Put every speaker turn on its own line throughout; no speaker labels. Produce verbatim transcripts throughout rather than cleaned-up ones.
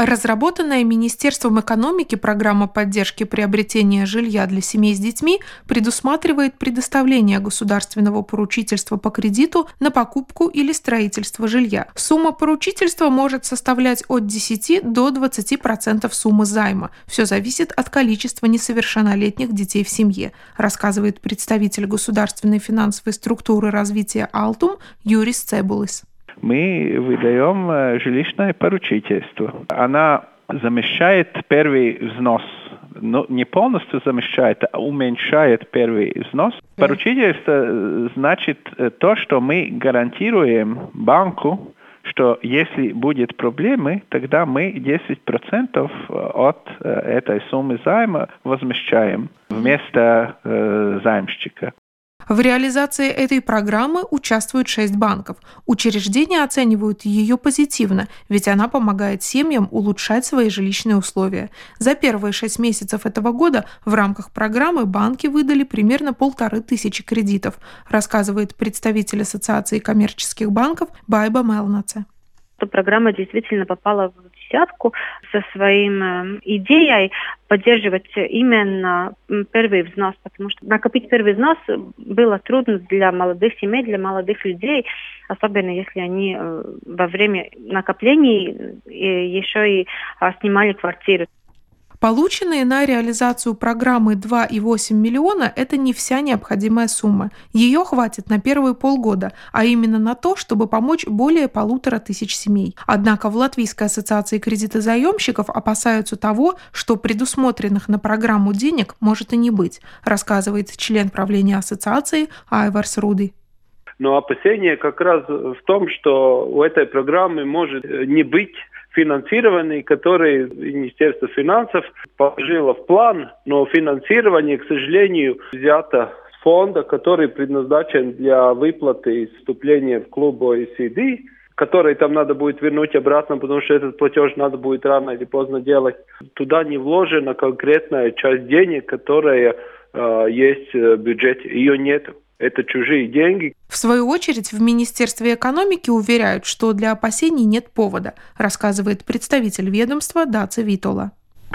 Разработанная Министерством экономики программа поддержки приобретения жилья для семей с детьми предусматривает предоставление государственного поручительства по кредиту на покупку или строительство жилья. Сумма поручительства может составлять от десяти до двадцати процентов суммы займа. Все зависит от количества несовершеннолетних детей в семье, рассказывает представитель государственной финансовой структуры развития Алтум Юрис Цебулис.
Мы выдаем жилищное поручительство. Она замещает первый взнос. Но не полностью замещает, а уменьшает первый взнос. Поручительство значит то, что мы гарантируем банку, что если будет проблемы, тогда мы десять процентов от этой суммы займа возмещаем вместо э, займщика.
В реализации этой программы участвуют шесть банков. Учреждения оценивают ее позитивно, ведь она помогает семьям улучшать свои жилищные условия. За первые шесть месяцев этого года в рамках программы банки выдали примерно полторы тысячи кредитов, рассказывает представитель Ассоциации коммерческих банков Байба Мелнаце.
Программа действительно попала в десятку со своим идеей поддерживать именно первый взнос, потому что накопить первый взнос было трудно для молодых семей, для молодых людей, особенно если они во время накоплений еще и снимали квартиру.
Полученные на реализацию программы два и восемь миллиона – это не вся необходимая сумма. Ее хватит на первые полгода, а именно на то, чтобы помочь более полутора тысяч семей. Однако в Латвийской ассоциации кредитозаемщиков опасаются того, что предусмотренных на программу денег может и не быть, рассказывает член правления ассоциации Айварс Руди.
Но опасение как раз в том, что у этой программы может не быть финансирование, которое Министерство финансов положило в план, но финансирование, к сожалению, взято с фонда, который предназначен для выплаты вступления в клуб о и си ди, который там надо будет вернуть обратно, потому что этот платеж надо будет рано или поздно делать. Туда не вложена конкретная часть денег, которая э, есть в бюджете. Ее нет. Это чужие деньги.
В свою очередь, в Министерстве экономики уверяют, что для опасений нет повода, рассказывает представитель ведомства Даца Витола.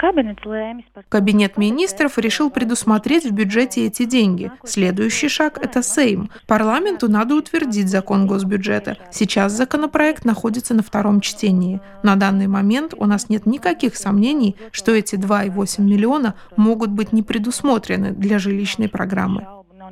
Кабинет министров решил предусмотреть в бюджете эти деньги. Следующий шаг – это Сейм. Парламенту надо утвердить закон госбюджета. Сейчас законопроект находится на втором чтении. На данный момент у нас нет никаких сомнений, что эти два и восемь миллиона могут быть не предусмотрены для жилищной программы.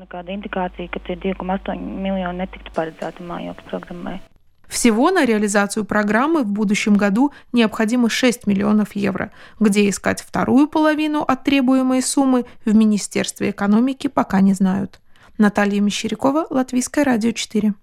Всего на реализацию программы в будущем году необходимо шесть миллионов евро. Где искать вторую половину от требуемой суммы, в Министерстве экономики пока не знают. Наталья Мещерякова, Латвийское радио четыре.